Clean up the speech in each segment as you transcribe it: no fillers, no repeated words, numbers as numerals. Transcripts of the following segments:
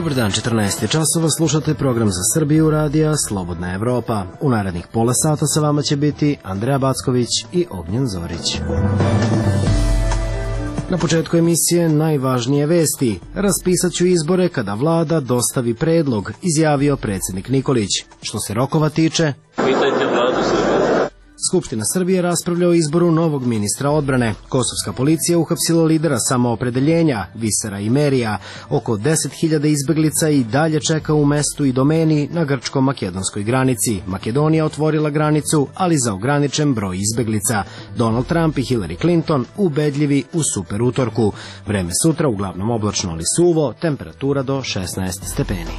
Dobar dan, 14 časova, slušate program za Srbiju radija Slobodna Evropa. U narednih pola sata sa vama će biti Andreja Backović i Ognjen Zorić. Na početku emisije najvažnije vesti. Raspisat ću izbore kada vlada dostavi predlog, izjavio predsjednik Nikolić. Što se rokova tiče, pitajte vladu Srbije. Skupština Srbije raspravlja o izboru novog ministra odbrane. Kosovska policija uhapsila lidera samoopredeljenja, Visera Imerija. Oko 10.000 izbeglica i dalje čeka u mestu i domeni na grčko-makedonskoj granici. Makedonija otvorila granicu, ali za ograničen broj izbeglica. Donald Trump i Hillary Clinton ubedljivi u super utorku. Vreme sutra uglavnom oblačno ali suvo, temperatura do 16 stepeni.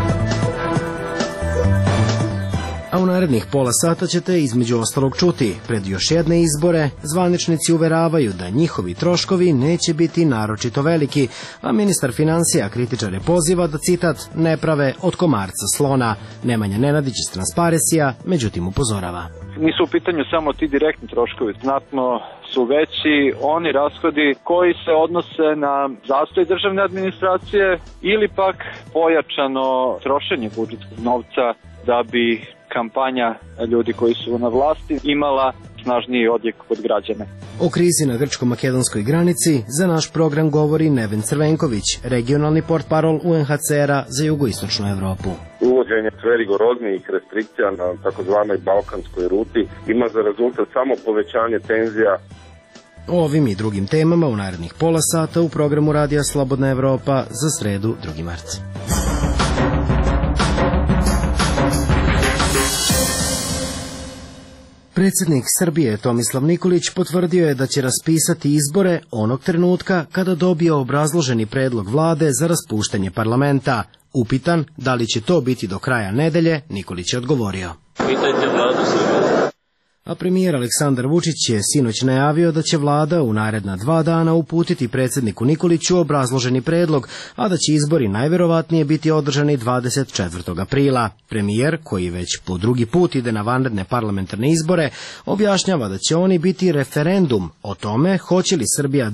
A u narednih pola sata ćete između ostalog čuti. Pred još jedne izbore zvaničnici uveravaju da njihovi troškovi neće biti naročito veliki, a ministar financija kritičare poziva da, citat, ne prave od komarca slona. Nemanja Nenadić iz Transparesija, međutim upozorava. Nisu u pitanju samo ti direktni troškovi, znatno su veći oni rashodi koji se odnose na zastoj državne administracije ili pak pojačano trošenje budžetskog novca da bi kampanja ljudi koji su na vlasti imala snažniji odjek kod građana. O krizi na grčko-makedonskoj granici za naš program govori Neven Crvenković, regionalni portparol UNHCR-a za jugoistočnu Evropu. Uvođenje sve rigoroznijih restrikcija na takozvanoj balkanskoj ruti ima za rezultat samo povećanje tenzija. O ovim i drugim temama u narednih pola sata u programu Radija Slobodna Evropa za sredu 2. marta. Predsjednik Srbije Tomislav Nikolić potvrdio je da će raspisati izbore onog trenutka kada dobije obrazloženi predlog vlade za raspuštanje parlamenta. Upitan da li će to biti do kraja nedelje, Nikolić je odgovorio. Pitajte vladu Srbije. A premijer Aleksandar Vučić je sinoć najavio da će vlada u naredna 2 dana uputiti predsjedniku Nikoliću obrazloženi predlog, a da će izbori najverovatnije biti održani 24. aprila. Premijer, koji već po drugi put ide na vanredne parlamentarne izbore, objašnjava da će oni biti referendum o tome hoće li Srbija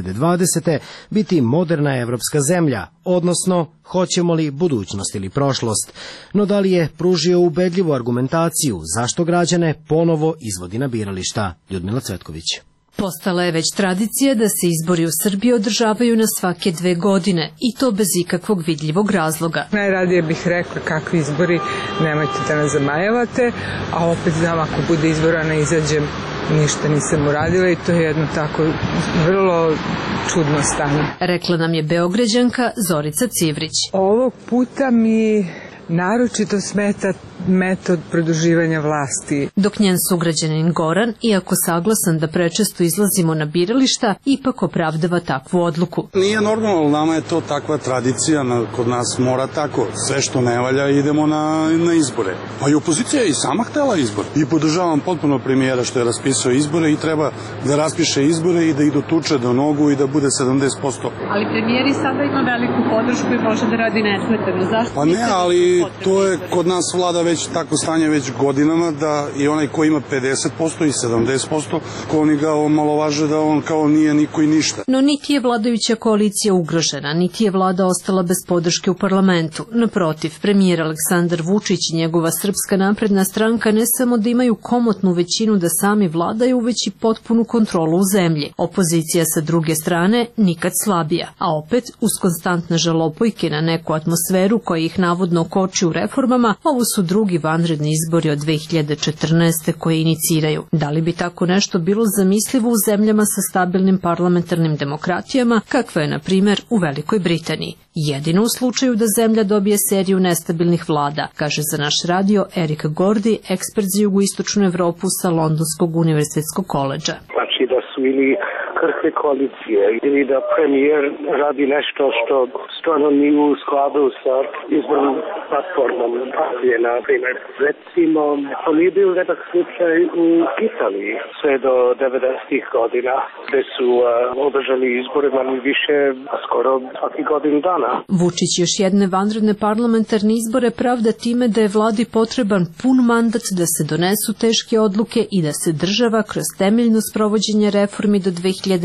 2020. biti moderna evropska zemlja, odnosno hoćemo li budućnost ili prošlost. No da li je pružio ubedljivu argumentaciju zašto građane ponovo izvodi na birališta? Ljudmila Cvetković. Postala je već tradicija da se izbori u Srbiji održavaju na svake 2 godine i to bez ikakvog vidljivog razloga. Najradije bih rekla kakvi izbori, nemojte da nas zamajavate, a opet znam ako bude izbora ne izađem, ništa nisam uradila i to je jedno tako vrlo čudno stanje. Rekla nam je Beograđanka Zorica Civrić. Ovog puta mi naročito smeta metod produživanja vlasti. Dok njen sugrađanin Goran, iako saglasan da prečesto izlazimo na birališta, ipak opravdava takvu odluku. Nije normalno, nama je to takva tradicija, kod nas mora tako. Sve što ne valja idemo na izbore. Pa i opozicija je i sama htela izbor. I podržavam potpuno premijera što je raspisao izbore i treba da raspiše izbore i da idu tuče do nogu i da bude 70%. Ali premijer i sada ima veliku podršku i može da radi nesmetano. Zašto? Pa ne, ali to je kod nas vlada već tako stanje već godinama da i onaj ko ima 50% i 70%, ko oni ga omalovaže da on kao nije niko i ništa. No niti je vladajuća koalicija ugrožena, niti je vlada ostala bez podrške u parlamentu. Naprotiv, premijer Aleksandar Vučić i njegova Srpska napredna stranka ne samo da imaju komotnu većinu da sami vladaju, već i potpunu kontrolu u zemlji. Opozicija sa druge strane nikad slabija, a opet uz konstantne žalopojke na neku atmosferu koja ih navodno koči u reformama, ovo su drugi vanredni izbori od 2014. koje iniciraju. Da li bi tako nešto bilo zamislivo u zemljama sa stabilnim parlamentarnim demokratijama, kakva je, na primjer, u Velikoj Britaniji? Jedino u slučaju da zemlja dobije seriju nestabilnih vlada, kaže za naš radio Erik Gordi, ekspert za jugoistočnu Evropu sa Londonskog univerzitetskog koledža. Znači da su ili krhke koalicije ili da premijer radi nešto što stvarno nije u skladu sa izbornim platformom partije, na primjer. Recimo, to nije bio redak slučaj u Italiji sve do 90-ih godina, gde su održali izbore manje više skoro svaki godinu dana. Vučić još jedne vanredne parlamentarne izbore pravda time da je vladi potreban pun mandat da se donesu teške odluke i da se država kroz temeljno sprovođenje reformi do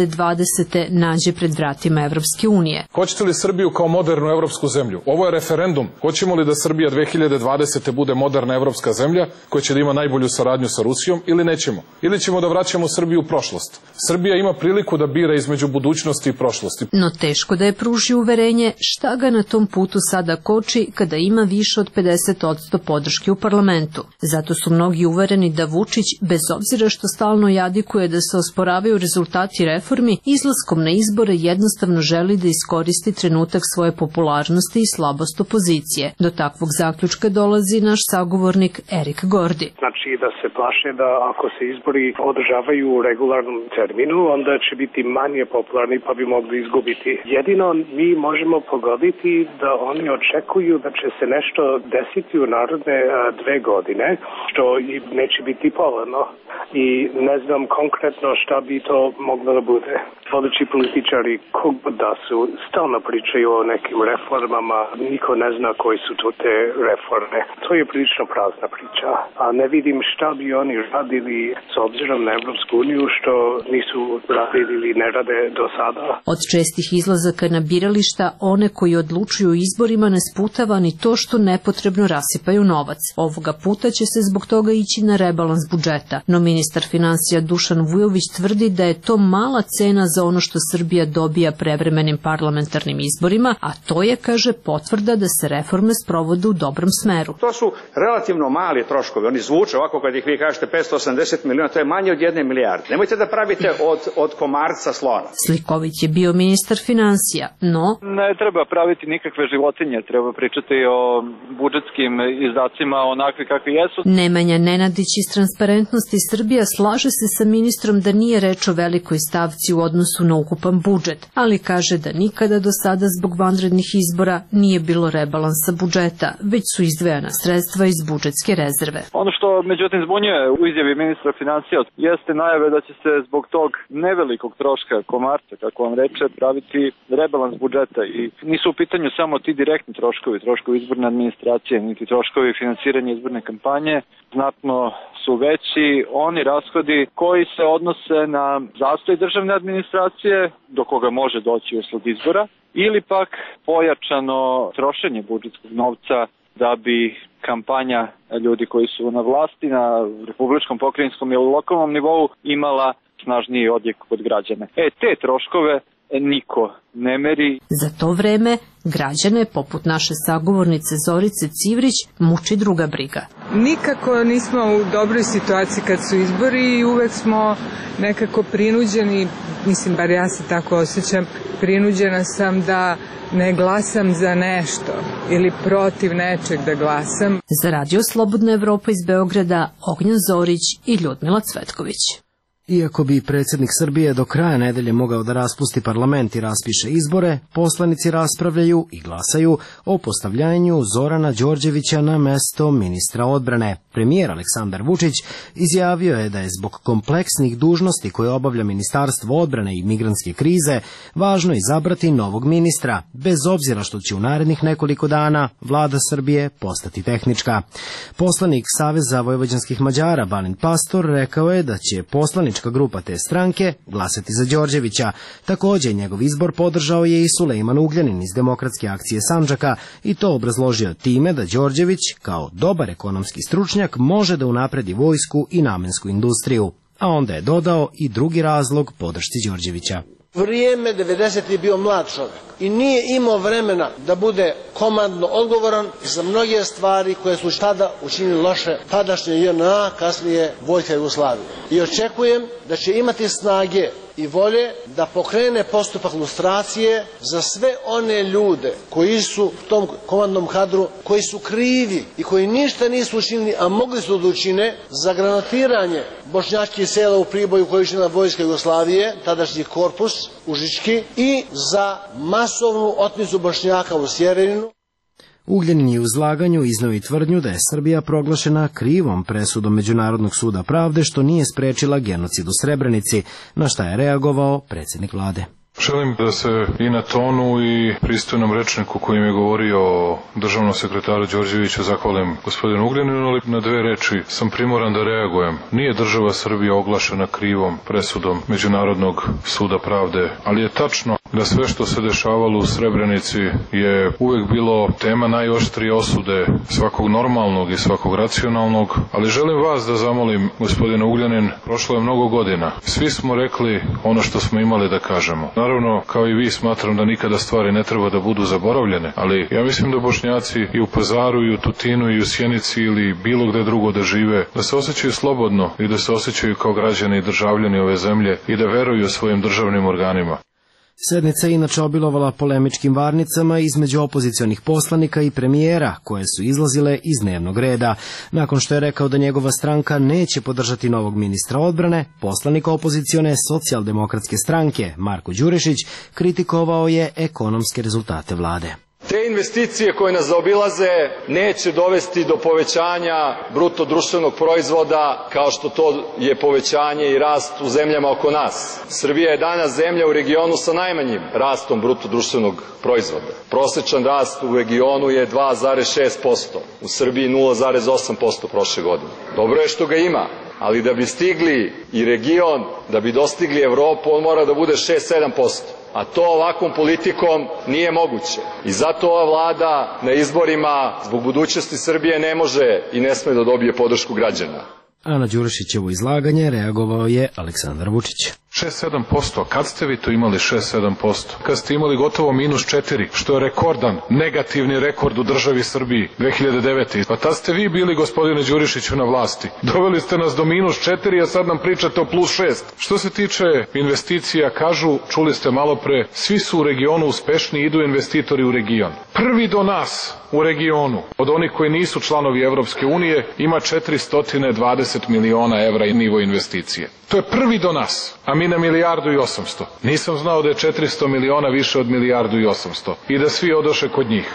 2020. nađe pred vratima Evropske unije. Hoćete li Srbiju kao modernu evropsku zemlju? Ovo je referendum. Hoćemo li da Srbija 2020. bude moderna evropska zemlja koja će da ima najbolju saradnju sa Rusijom ili nećemo? Ili ćemo da vraćamo Srbiju u prošlost? Srbija ima priliku da bira između budućnosti i prošlosti. No teško da je pruži uverenje šta ga na tom putu sada koči kada ima više od 50% podrške u parlamentu. Zato su mnogi uvereni da Vučić, bez obzira što stalno jadikuje da se osporavaju rezultati reformi, izlaskom na izbore jednostavno želi da iskoristi trenutak svoje popularnosti i slabost opozicije. Do takvog zaključka dolazi naš sagovornik Erik Gordi. Znači da se plaše da ako se izbori održavaju u regularnom terminu, onda će biti manje popularni pa bi mogli izgubiti. Jedino mi možemo pogoditi da oni očekuju da će se nešto desiti u narodne 2 godine, što im neće biti povoljno. I ne znam konkretno šta bi to moglo da bude. Vodeći političari, kogod da su, stalno pričaju o nekim reformama, niko ne zna koji su to te reforme. To je prilično prazna priča, a ne vidim šta bi oni radili s obzirom na Evropsku uniju što nisu radili ili ne rade do sada. Od čestih izlazaka na birališta, one koji odlučuju o izborima ne sputava ni to što nepotrebno rasipaju novac. Ovoga puta će se zbog toga ići na rebalans budžeta, no ministar finansija Dušan Vujović tvrdi da je to mala cena za ono što Srbija dobija prevremenim parlamentarnim izborima, a to je, kaže, potvrda da se reforme sprovode u dobrom smeru. To su relativno mali troškovi, oni zvuče ovako kad ih vi kažete 580 miliona, to je manje od 1 milijarde. Nemojte da pravite od komarca slona. Slikovit je bio ministar finansija, no... Ne treba praviti nikakve životinje, treba pričati o budžetskim izdacima onakvi kakvi jesu. Nemanja Nenadić iz Transparentnosti Srbija slaže se sa ministrom da nije reč o velikoj stavci u odnosu na ukupan budžet, ali kaže da nikada do sada zbog vanrednih izbora nije bilo rebalansa budžeta, već su izdvojena sredstva iz budžetske rezerve. Ono što međutim zbunjuje u izjavi ministra finansija jeste najave da će se zbog tog nevelikog troška komarca, kako vam reče, praviti rebalans budžeta i nisu u pitanju samo ti direktni troškovi izborne administracije, niti troškovi finansiranja izborne kampanje, znatno su veći oni rashodi koji se odnose na zastoj državne administracije, do koga može doći usled izbora, ili pak pojačano trošenje budžetskog novca da bi kampanja ljudi koji su na vlasti, na republičkom, pokrajinskom i lokalnom nivou imala snažniji odjek kod građana. Te troškove niko ne meri. Za to vreme građane, poput naše sagovornice Zorice Civrić, muči druga briga. Nikako nismo u dobroj situaciji kad su izbori i uvek smo nekako prinuđeni, mislim, bar ja se tako osjećam, prinuđena sam da ne glasam za nešto ili protiv nečeg da glasam. Za Radio Slobodna Evropa iz Beograda, Ognjen Zorić i Ljudmila Cvetković. Iako bi predsjednik Srbije do kraja nedelje mogao da raspusti parlament i raspiše izbore, poslanici raspravljaju i glasaju o postavljanju Zorana Đorđevića na mesto ministra odbrane. Premijer Aleksandar Vučić izjavio je da je zbog kompleksnih dužnosti koje obavlja Ministarstvo odbrane i migrantske krize važno izabrati novog ministra, bez obzira što će u narednih nekoliko dana vlada Srbije postati tehnička. Poslanik Saveza vojvođanskih Mađara Balint Pastor rekao je da će poslanička grupa te stranke glasati za Đorđevića. Također njegov izbor podržao je i Sulejman Ugljanin iz Demokratske akcije Sandžaka i to obrazložio time da Đorđević kao dobar ekonomski stručnjak može da unapredi vojsku i namensku industriju. A onda je dodao i drugi razlog podršci Đorđevića. Vrijeme 90 je bio mlad čovjek i nije imao vremena da bude komandno odgovoran za mnoge stvari koje su tada učinili loše tadašnje JNA, kasnije Vojska Jugoslavije. I očekujem da će imati snage i volje da pokrene postupak lustracije za sve one ljude koji su u tom komandnom kadru, koji su krivi i koji ništa nisu učinili, a mogli su da učine za granatiranje bošnjačkih sela u Priboju koji je učinila Vojska Jugoslavije, tadašnji korpus Užički, i za masovnu otmicu Bošnjaka u Sjereninu. Ugljanin je u izlaganju izneo i tvrdnju da je Srbija proglašena krivom presudom Međunarodnog suda pravde što nije sprečila genocid u Srebrenici, na šta je reagovao predsjednik vlade. Želim da se i na tonu i pristojnom rečniku kojim je govorio o državnom sekretaru Đorđeviću zahvalim gospodinu Ugljaninu, ali na dve reči sam primoran da reagujem. Nije država Srbija oglašena krivom presudom Međunarodnog suda pravde, ali je tačno da sve što se dešavalo u Srebrenici je uvek bilo tema najoštrije osude svakog normalnog i svakog racionalnog, ali želim vas da zamolim, gospodine Ugljanin, prošlo je mnogo godina. Svi smo rekli ono što smo imali da kažemo. Naravno, kao i vi, smatram da nikada stvari ne treba da budu zaboravljene, ali ja mislim da Bošnjaci i u Pazaru, i u Tutinu, i u Sjenici ili bilo gde drugo da žive, da se osjećaju slobodno i da se osjećaju kao građani i državljani ove zemlje i da veruju svojim državnim organima. Sednica je inače obilovala polemičkim varnicama između opozicionih poslanika i premijera, koje su izlazile iz dnevnog reda. Nakon što je rekao da njegova stranka neće podržati novog ministra odbrane, poslanik opozicione Socijaldemokratske stranke, Marko Đurišić, kritikovao je ekonomske rezultate vlade. Te investicije koje nas zaobilaze neće dovesti do povećanja bruto društvenog proizvoda kao što to je povećanje i rast u zemljama oko nas. Srbija je danas zemlja u regionu sa najmanjim rastom bruto društvenog proizvoda. Prosečan rast u regionu je 2,6%, u Srbiji 0,8% prošle godine. Dobro je što ga ima, ali da bi stigli i region, da bi dostigli Evropu, on mora da bude 6-7%. A to ovakvom politikom nije moguće. I zato ova vlada na izborima zbog budućnosti Srbije ne može i ne sme da dobije podršku građana. A na Đurišićevo izlaganje reagovao je Aleksandar Vučić. 6-7%, kad ste vi to imali 6-7%? Kad ste imali gotovo -4, što je rekordan, negativni rekord u državi Srbiji 2009. Pa tad ste vi bili, gospodine Đurišiću, na vlasti. Doveli ste nas do -4, a sad nam pričate o +6. Što se tiče investicija, kažu, čuli ste malo pre, svi su u regionu uspešni, idu investitori u region. Prvi do nas u regionu, od onih koji nisu članovi Evropske unije, ima 420 miliona evra i nivo investicije. To je prvi do nas, a mi na 1.800.000.000. Nisam znao da je 400 miliona više od 1.800.000.000 i da svi odoše kod njih.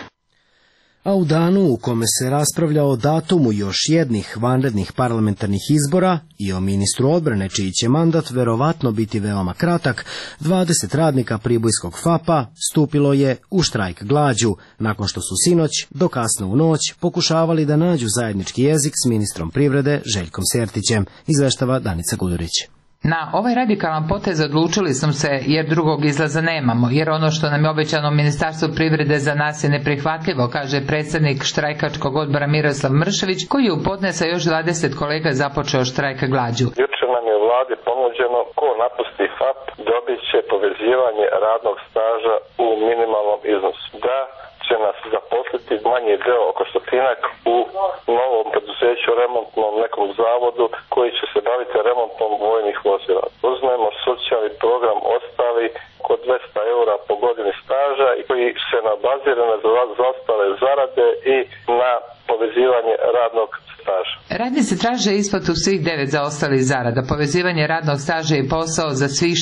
A u danu u kome se raspravlja o datumu još jednih vanrednih parlamentarnih izbora i o ministru odbrane čiji će mandat verovatno biti veoma kratak, 20 radnika pribojskog FAP-a stupilo je u štrajk glađu, nakon što su sinoć do kasno u noć pokušavali da nađu zajednički jezik s ministrom privrede Željkom Sertićem, izveštava Danica Gudurić. Na ovaj radikalan potez odlučili smo se jer drugog izlaza nemamo, jer ono što nam je obećano Ministarstvu privrede za nas je neprihvatljivo, kaže predsjednik štrajkačkog odbora Miroslav Mršević, koji je u podne sa još 20 kolega započeo štrajk glađu. Juče nam je u vladi ponuđeno ko napusti FAP dobit će povezivanje radnog staža u minimalnom iznosu. Da će nas zaposliti manji deo oko 100-ak u novom preduzeću, remontnom nekom zavodu koji će se baviti remontom vojnih vozila. Uzmemo socijalni program ostali oko 200 eura po godini staža i koji se bazira na zaostale zarade i na povezivanje radnog staža. Radnici traže isplatu svih 9 zaostalih zarada. Povezivanje radnog staža je posao za svih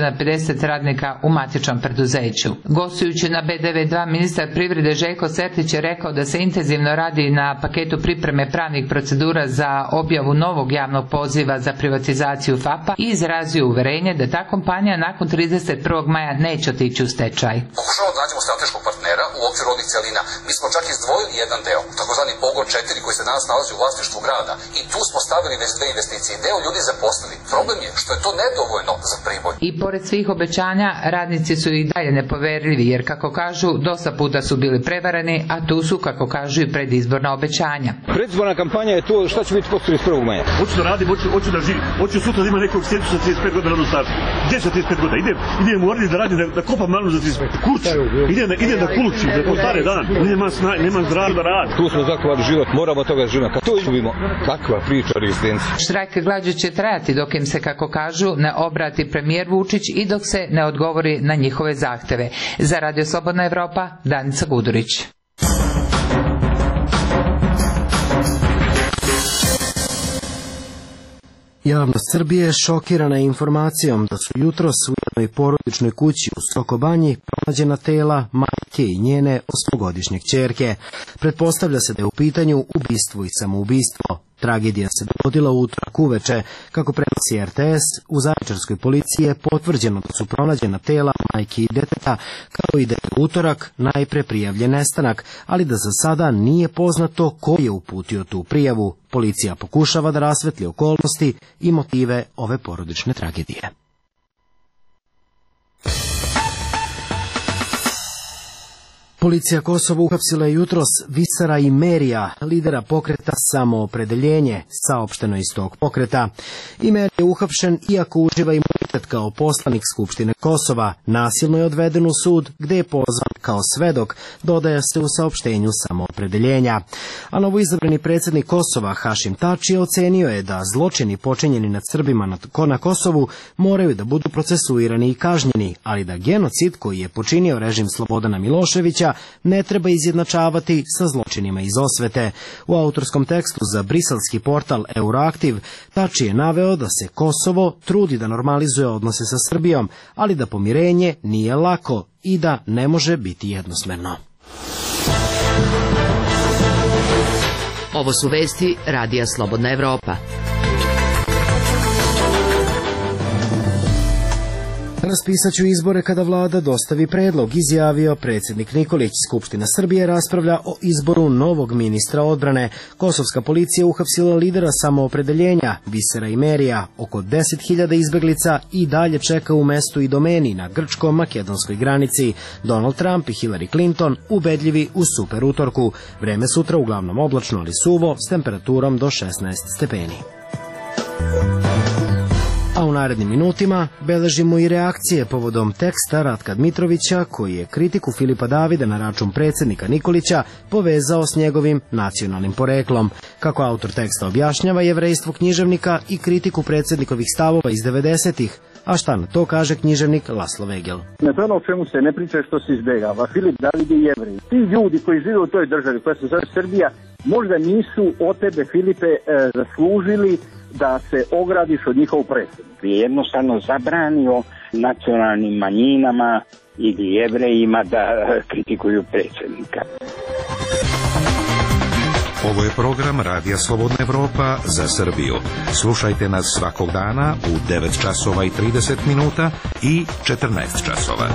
650 radnika u matičnom preduzeću. Gostujući na B92, ministar privrede Željko Sertić je rekao da se intenzivno radi na paketu pripreme pravnih procedura za objavu novog javnog poziva za privatizaciju FAP-a i izrazio uverenje da ta kompanija nakon 31. maja neće otići u stečaj. Pokušamo da nađemo strateškog partnera u okviru rodnih celina. Mi smo čak izdvojili jedan deo, takozvani pogon 4 koji se danas nalazi u vlasništvu grada i tu smo stavili već 2 investicije. Deo ljudi zaposlili. Problem je što je to nedovoljno za Priboj. I pored svih obećanja, radnici su i dalje nepoverljivi jer, kako kažu, dosta puta su bili prevareni, a tu su, kako kažu, i predizborna obećanja. Predizborna kampanja je to šta će biti posle 31. maja. Hoću da radim, hoću da živim, hoću sutra da ima nekog sjeću sa 35 godina radnog staža. Gdje sa 35 godina? Idem u Orljić da radim, da kopam malinu za 35. Kući. Idem da kulučim, da postare dan. Nema zdrav da radi. Tu smo zakovali život, moramo toga živimo. Kad to izgubimo, kakva priča o rezistenciji. Štrajk glađu će trajati dok im se, kako kažu, ne obrati premijer Vučić i dok se ne odgovori na njihove zahteve. Za Radio Slobodna Evropa, Danica Gudurić. Javnost Srbije je šokirana informacijom da su jutros u jednoj porodičnoj kući u Sokobanji pronađena tela majke i njene 8-godišnje kćerke. Pretpostavlja se da je u pitanju ubistvo i samoubistvo. Tragedija se dogodila u utorak uveče. Kako prenosi RTS, u zaječarskoj policiji je potvrđeno da su pronađena tela majke i deteta, kao i da je utorak najpre prijavljen nestanak, ali da za sada nije poznato ko je uputio tu prijavu. Policija pokušava da rasvetli okolnosti i motive ove porodične tragedije. Policija Kosova uhapsila je jutros Visara Imerija, lidera pokreta Samoopredeljenje, saopšteno iz tog pokreta. Imerija je uhapšen iako uživa imunitet kao poslanik Skupštine Kosova. Nasilno je odveden u sud gde je pozvan kao svedok, dodaje se u saopštenju Samoopredeljenja. A novoizabrani predsjednik Kosova Hašim Tači ocenio je da zločini počinjeni nad Srbima na Kosovu moraju da budu procesuirani i kažnjeni, ali da genocid koji je počinio režim Slobodana Miloševića ne treba izjednačavati sa zločinima iz osvete. U autorskom tekstu za briselski portal Euroaktiv Tači je naveo da se Kosovo trudi da normalizuje odnose sa Srbijom, ali da pomirenje nije lako i da ne može biti jednosmerno. Ovo su vesti Radija Slobodna Evropa. Raspisat ću izbore kada vlada dostavi predlog, izjavio predsjednik Nikolić. Skupština Srbije raspravlja o izboru novog ministra odbrane. Kosovska policija uhapsila lidera Samoopredeljenja, Visara Imerija. Oko 10.000 izbeglica i dalje čeka u mestu i domeni na grčko-makedonskoj granici. Donald Trump i Hillary Clinton ubedljivi u super utorku. Vreme sutra uglavnom oblačno, ali suvo, s temperaturom do 16 stepeni. A u narednim minutima beležimo i reakcije povodom teksta Ratka Dmitrovića, koji je kritiku Filipa Davida na račun predsjednika Nikolića povezao s njegovim nacionalnim poreklom. Kako autor teksta objašnjava jevrejstvo književnika i kritiku predsjednikovih stavova iz 90-ih, a šta na to kaže književnik Laslo Vegel. Na to o čemu se ne priča što se izbjegava. Filip David je Jevrej. Ti ljudi koji žive u toj državi koja se zove Srbija, možda nisu od tebe, Filipe, zaslužili da se ogradiš od njihovog predsjednika. Je jednostavno zabranio nacionalnim manjinama ili Jevrejima da kritikuju predsjednika. Ovo je program Radija Slobodna Evropa za Srbiju. Slušajte nas svakog dana u 9 časova i 30 minuta i 14 časova.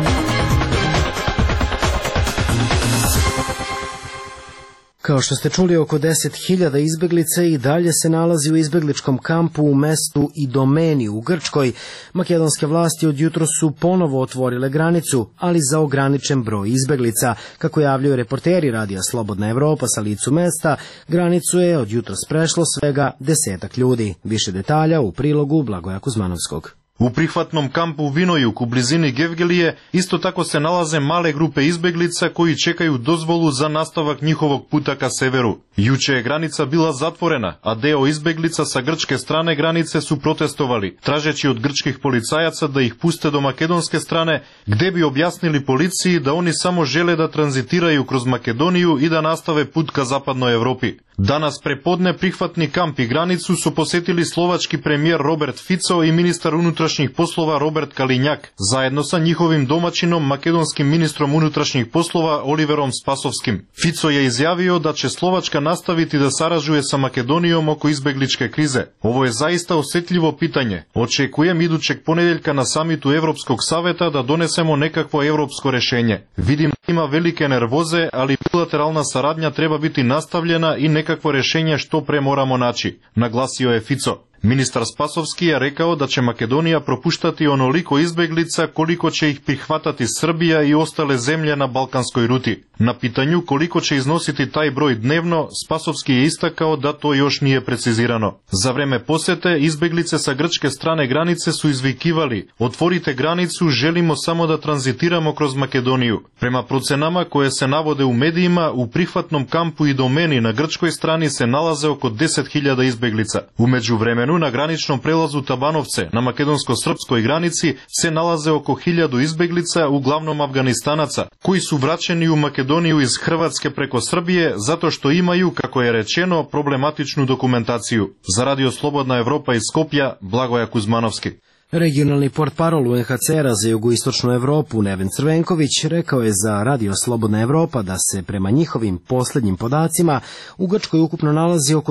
Kao što ste čuli, oko 10.000 izbeglica i dalje se nalazi u izbegličkom kampu u mestu Idomeni u Grčkoj. Makedonske vlasti od jutro su ponovo otvorile granicu, ali za ograničen broj izbeglica. Kako javljaju reporteri Radija Slobodna Evropa sa licu mesta, granicu je od jutros prešlo svega 10 ljudi. Više detalja u prilogu Blagoja Kuzmanovskog. U prihvatnom kampu u Vinojuk u blizini Gevgelije isto tako se nalaze male grupe izbeglica koji čekaju dozvolu za nastavak njihovog puta ka severu. Juče je granica bila zatvorena, a deo izbeglica sa grčke strane granice su protestovali, tražeći od grčkih policajaca da ih puste do makedonske strane, gde bi objasnili policiji da oni samo žele da tranzitiraju kroz Makedoniju i da nastave put ka zapadnoj Evropi. Danas prepodne prihvatni kamp i granicu su posetili slovački premijer Robert Fico i ministar unutrašnjih poslova Robert Kalinjak, zajedno sa njihovim domaćinom makedonskim ministrom unutrašnjih poslova Oliverom Spasovskim. Fico je izjavio da će Slovačka nastaviti da sarađuje sa Makedonijom oko izbegličke krize. Ovo je zaista osjetljivo pitanje. Očekujem idućeg ponedjeljka na samitu Evropskog saveta da donesemo nekakvo evropsko rešenje. Vidim da ima velike nervoze, ali bilateralna saradnja treba biti nastavljena i nekakvo rešenje što pre moramo naći, naglasio je Fico. Ministar Spasovski je rekao da će Makedonija propuštati onoliko izbeglica koliko će ih prihvatati Srbija i ostale zemlje na balkanskoj ruti. Na pitanju koliko će iznositi taj broj dnevno, Spasovski je istakao da to još nije precizirano. Za vreme posete, izbeglice sa grčke strane granice su izvikivali: otvorite granicu, želimo samo da tranzitiramo kroz Makedoniju. Prema procenama koje se navode u medijima, u prihvatnom kampu Idomeni na grčkoj strani se nalaze oko 10.000 izbeglica. U međuvremenu vremenu na graničnom prelazu Tabanovce na makedonsko-srpskoj granici se nalaze oko 1000 izbeglica, uglavnom Afganistanaca, koji su vraćeni u Makedoniju iz Hrvatske preko Srbije zato što imaju, kako je rečeno, problematičnu dokumentaciju. Za Radio Slobodna Evropa iz Skopja, Blagoja Kuzmanovski. Regionalni portparol UNHCR-a za jugoistočnu Evropu Neven Crvenković rekao je za Radio Slobodna Evropa da se prema njihovim posljednjim podacima u Grčkoj ukupno nalazi oko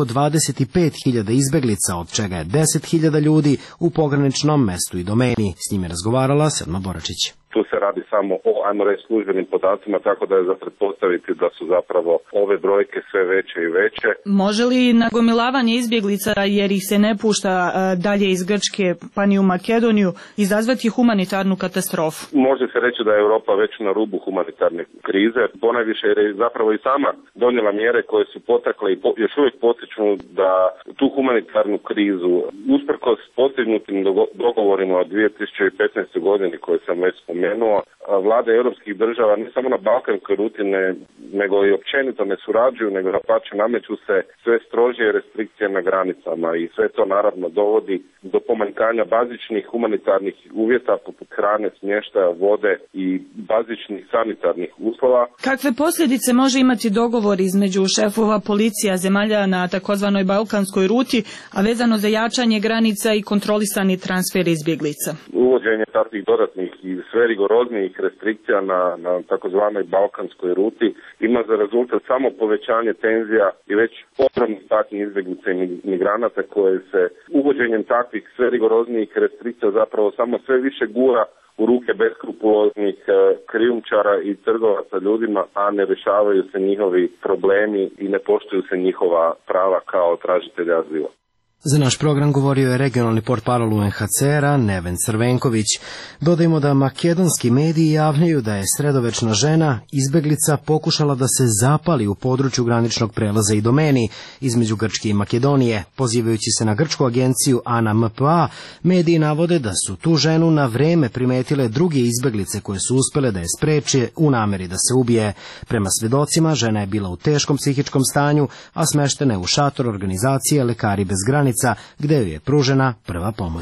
25.000 izbeglica, od čega je 10.000 ljudi u pograničnom mestu i domeni. S njim je razgovarala Selma Boračić. Tu se radi samo o, ajmo reći, službenim podacima, tako da je za pretpostaviti da su zapravo ove brojke sve veće i veće. Može li nagomilavanje izbjeglica, jer ih se ne pušta dalje iz Grčke pa ni u Makedoniju, izazvati humanitarnu katastrofu? Može se reći da je Europa već na rubu humanitarne krize, ponajviše jer je zapravo i sama donijela mjere koje su potakle i još uvijek potiču da tu humanitarnu krizu, usprkos postignutim dogovorima od 2015. godini koje sam već spomenuo, vlade europskih država ne samo na balkanskoj ruti nego i općenito ne surađuju, nego napače nameću se sve strožije restrikcije na granicama i sve to naravno dovodi do pomanjkanja bazičnih humanitarnih uvjeta poput hrane, smještaja, vode i bazičnih sanitarnih uslova. Kakve posljedice može imati dogovor između šefova policija zemalja na takozvanoj balkanskoj ruti, a vezano za jačanje granica i kontrolisani transfer izbjeglica? Uvođenje takvih dodatnih i sve rigoroznijih restrikcija na takozvanoj balkanskoj ruti ima za rezultat samo povećanje tenzija i već ogromnih takvih izbjeglica i migranata koje se uvođenjem takvih sve rigoroznijih restrikcija zapravo samo sve više gura u ruke beskrupuloznih krijumčara i trgovaca ljudima, a ne rješavaju se njihovi problemi i ne poštuju se njihova prava kao tražitelja azila. Za naš program govorio je regionalni portparol UNHCR-a Neven Crvenković. Dodajmo da makedonski mediji javljaju da je sredovečna žena izbeglica pokušala da se zapali u području graničnog prelaza i domeni između Grčke i Makedonije. Pozivajući se na grčku agenciju ANMPA, mediji navode da su tu ženu na vreme primetile druge izbeglice koje su uspele da je spreče u nameri da se ubije. Prema svedocima, žena je bila u teškom psihičkom stanju, a smeštena je u šator organizacije Lekari bez granica, gde joj je pružena prva pomoć.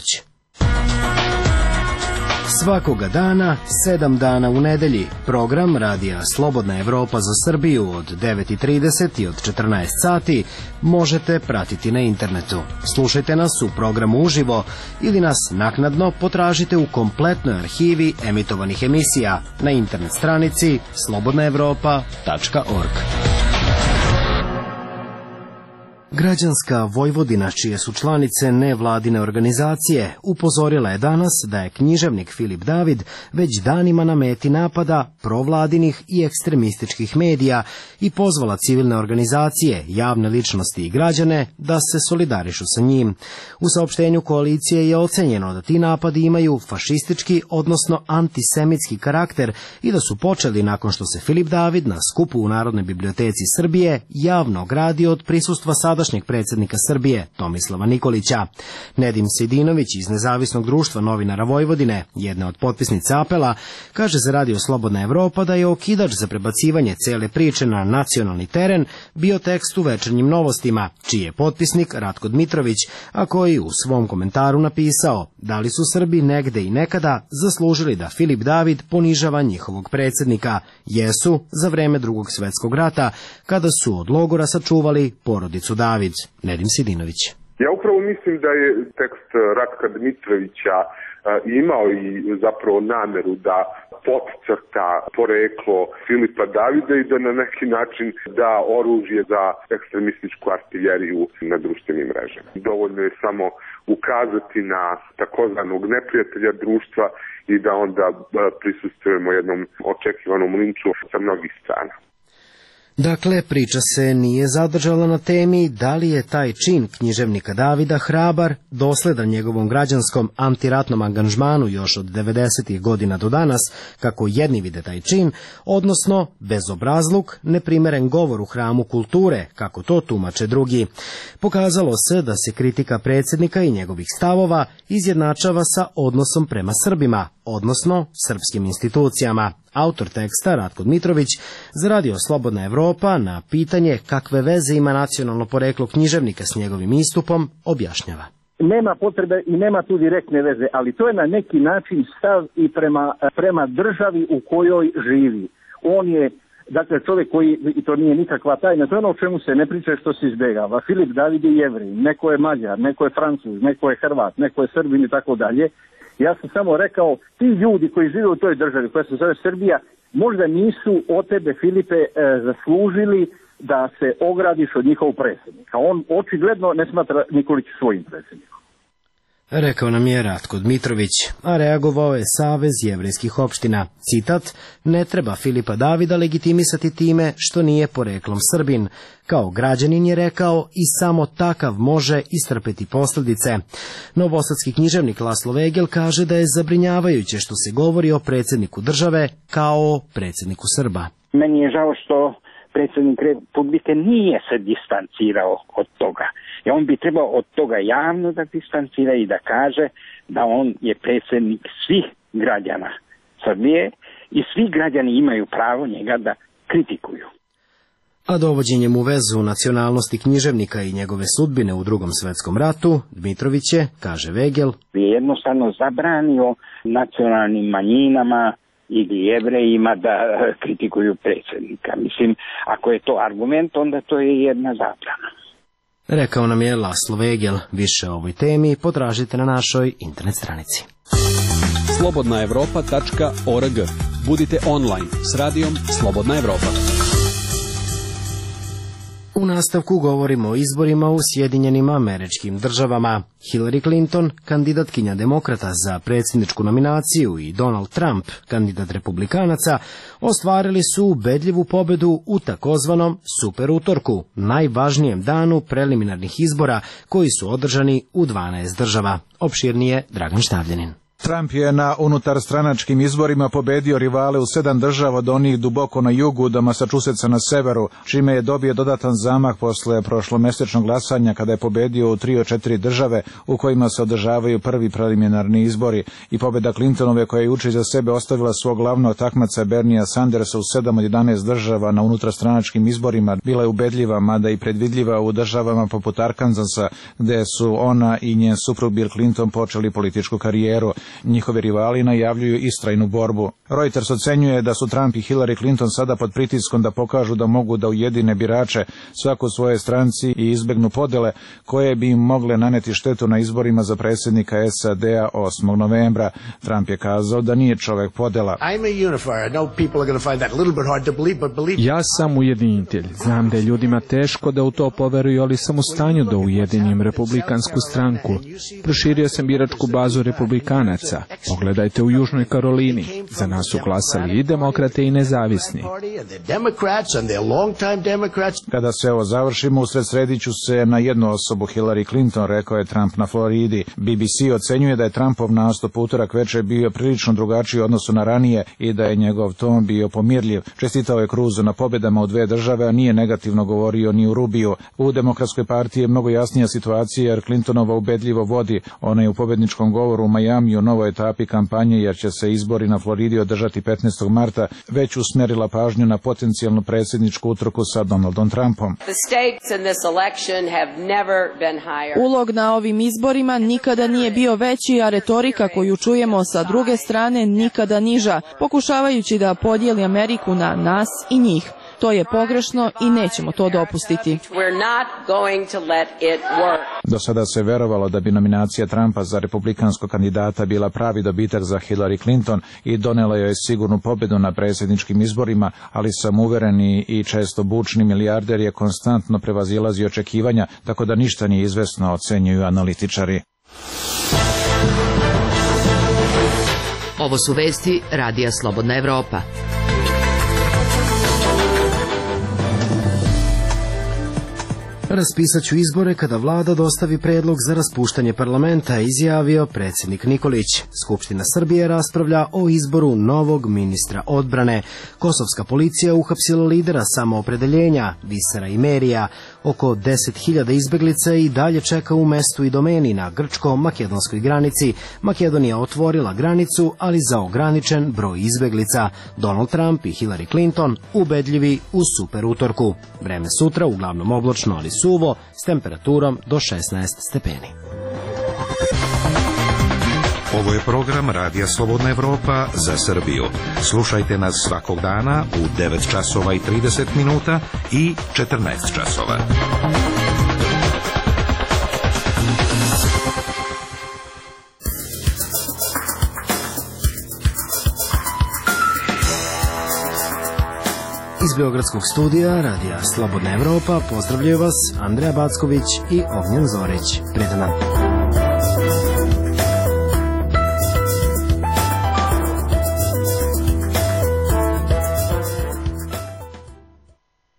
Svakoga dana, 7 dana u nedelji, program Radija Slobodna Evropa za Srbiju od 9:30 i od 14 sati možete pratiti na internetu. Slušajte nas u programu uživo ili nas naknadno potražite u kompletnoj arhivi emitovanih emisija na internet stranici slobodnaevropa.org. Građanska Vojvodina, čije su članice nevladine organizacije, upozorila je danas da je književnik Filip David već danima na meti napada provladinih i ekstremističkih medija i pozvala civilne organizacije, javne ličnosti i građane da se solidarišu sa njim. U saopštenju koalicije je ocenjeno da ti napadi imaju fašistički, odnosno antisemitski karakter i da su počeli nakon što se Filip David na skupu u Narodnoj biblioteci Srbije javno ogradio od prisustva sadašnjeg predsjednika Srbije, Tomislava Nikolića. Nedim Sejdinović iz Nezavisnog društva novinara Vojvodine, jedne od potpisnica apela, kaže za Radio Slobodna Evropa da je okidač za prebacivanje cele priče na nacionalni teren bio tekst u Večernjim novostima, čiji je potpisnik Ratko Dmitrović, a koji u svom komentaru napisao da li su Srbi negde i nekada zaslužili da Filip David ponižava njihovog predsjednika. Jesu za vreme Drugog svjetskog rata, kada su od logora sačuvali porodicu David. Nedim Sidinović. Ja upravo mislim da je tekst Ratka Dmitrovića imao i zapravo nameru da podcrta poreklo Filipa Davida i da na neki način da oružje za ekstremističku artiljeriju na društvenim mrežama. Dovoljno je samo ukazati na takozvanog neprijatelja društva i da onda prisustvujemo jednom očekivanom linču sa mnogih strana. Dakle, priča se nije zadržala na temi da li je taj čin književnika Davida hrabar, dosledan njegovom građanskom antiratnom angažmanu još od 90. godina do danas, kako jedni vide taj čin, odnosno bezobrazluk, neprimeren govor u hramu kulture, kako to tumače drugi. Pokazalo se da se kritika predsjednika i njegovih stavova izjednačava sa odnosom prema Srbima, odnosno srpskim institucijama. Autor teksta, Ratko Dmitrović, za Radio Slobodna Evropa na pitanje kakve veze ima nacionalno poreklo književnika s njegovim istupom, objašnjava. nema potrebe i nema tu direktne veze, ali to je na neki način stav i prema državi u kojoj živi. On je, dakle, čovjek koji, i to nije nikakva tajna, to je ono o čemu se ne priča, što se izbjegava. Filip David je Jevrej, neko je Mađar, neko je Francuz, neko je Hrvat, neko je Srbin i tako dalje. Ja sam samo rekao, ti ljudi koji žive u toj državi koja se zove Srbija, možda nisu od tebe, Filipe, zaslužili da se ogradiš od njihovog predsjednika. On očigledno ne smatra Nikolić svojim predsjednikom. Rekao nam je Ratko Dmitrović, a reagovao je Savez jevrejskih opština. Citat, ne treba Filipa Davida legitimisati time što nije poreklom Srbin. Kao građanin je rekao i samo takav može istrpeti posljedice. Novosadski književnik Laslo Vegel kaže da je zabrinjavajuće što se govori o predsjedniku države kao o predsjedniku Srba. Meni je žao što predsjednik Republike nije se distancirao od toga. I on bi trebao od toga javno da distancira i da kaže da on je predsjednik svih građana Srbije i svi građani imaju pravo njega da kritikuju. A dovođenjem u vezu nacionalnosti književnika i njegove sudbine u Drugom svjetskom ratu, Dmitrović je, kaže Vegel, je jednostavno zabranio nacionalnim manjinama ili Jevrejima da kritikuju predsjednika. Mislim, ako je to argument, onda to je jedna zabrana. Rekao nam je Laslo Vegel. Više o ovoj temi potražite na našoj internet stranici. slobodnaevropa.org. Budite online s radijom Slobodna Evropa. U nastavku govorimo o izborima u Sjedinjenim Američkim Državama. Hillary Clinton, kandidatkinja demokrata za predsjedničku nominaciju, i Donald Trump, kandidat republikanaca, ostvarili su ubedljivu pobedu u takozvanom super utorku, najvažnijem danu preliminarnih izbora koji su održani u 12 država. Opširnije Dragan Štavljanin. Trump je na unutarstranačkim izborima pobedio rivale u 7 država, od onih duboko na jugu do Massachusettsa na severu, čime je dobio dodatan zamah posle prošlomesečnog glasanja kada je pobedio u 3 od 4 države u kojima se održavaju prvi preliminarni izbori, i pobeda Clintonove, koja je juče iza sebe ostavila svog glavnog takmaca Bernija Sandersa u 7 od 11 država na unutarstranačkim izborima, bila je ubedljiva, mada i predvidljiva u državama poput Arkansasa, gde su ona i njen suprug Bill Clinton počeli političku karijeru. Njihovi rivali najavljuju istrajnu borbu. Reuters ocenjuje da su Trump i Hillary Clinton sada pod pritiskom da pokažu da mogu da ujedine birače svako svoje stranci i izbegnu podele koje bi im mogle naneti štetu na izborima za predsjednika SAD-a 8. novembra. Trump je kazao da nije čovek podela. Ja sam ujedinitelj. Znam da je ljudima teško da u to poveruju, ali sam u stanju da ujedinim republikansku stranku. Proširio sam biračku bazu republikanaca. Pogledajte u Južnoj Karolini. Za nas su glasali i demokrate i nezavisni. Kada se ovo završimo, usredsrediću se na jednu osobu, Hillary Clinton, rekao je Trump na Floridi. BBC ocenjuje da je Trumpov nastup utorak večer bio prilično drugačiji u odnosu na ranije i da je njegov ton bio pomirljiv. Čestitao je Cruzu na pobjedama u 2 države, a nije negativno govorio ni u Rubiju. U Demokratskoj partiji je mnogo jasnija situacija, jer Clintonova ubedljivo vodi. Ona je u pobedničkom govoru u Majamiju, novoj etapi kampanje, jer će se izbori na Floridi održati 15. marta, već usmjerila pažnju na potencijalnu predsjedničku utrku sa Donaldom Trumpom. Ulog na ovim izborima nikada nije bio veći, a retorika koju čujemo sa druge strane nikada niža, pokušavajući da podijeli Ameriku na nas i njih. To je pogrešno i nećemo to dopustiti. Do sada se verovalo da bi nominacija Trumpa za republikanskog kandidata bila pravi dobitak za Hillary Clinton i donela joj sigurnu pobjedu na predsjedničkim izborima, ali samouvereni i često bučni milijarder je konstantno prevazilazio očekivanja, tako da ništa nije izvesno, ocenjuju analitičari. Ovo su vesti Radija Slobodna Evropa. Raspisat ću izbore kada vlada dostavi predlog za raspuštanje parlamenta, izjavio predsjednik Nikolić. Skupština Srbije raspravlja o izboru novog ministra odbrane. Kosovska policija uhapsila lidera samoopredeljenja, Visera Imerija. Oko 10.000 izbeglica i dalje čeka u mestu i domeni na grčko-makedonskoj granici. Makedonija otvorila granicu, ali za ograničen broj izbeglica. Donald Trump i Hillary Clinton ubedljivi u super utorku. Vreme sutra uglavnom oblačno, ali suvo, s temperaturom do 16 stepeni. Ovo je program Radija Slobodna Evropa za Srbiju. Slušajte nas svakog dana u 9 časova i 30 minuta i 14 časova. Iz Beogradskog studija Radija Slobodna Evropa pozdravljaju vas Andreja Backović i Ognjen Zorić. Prijatno nam.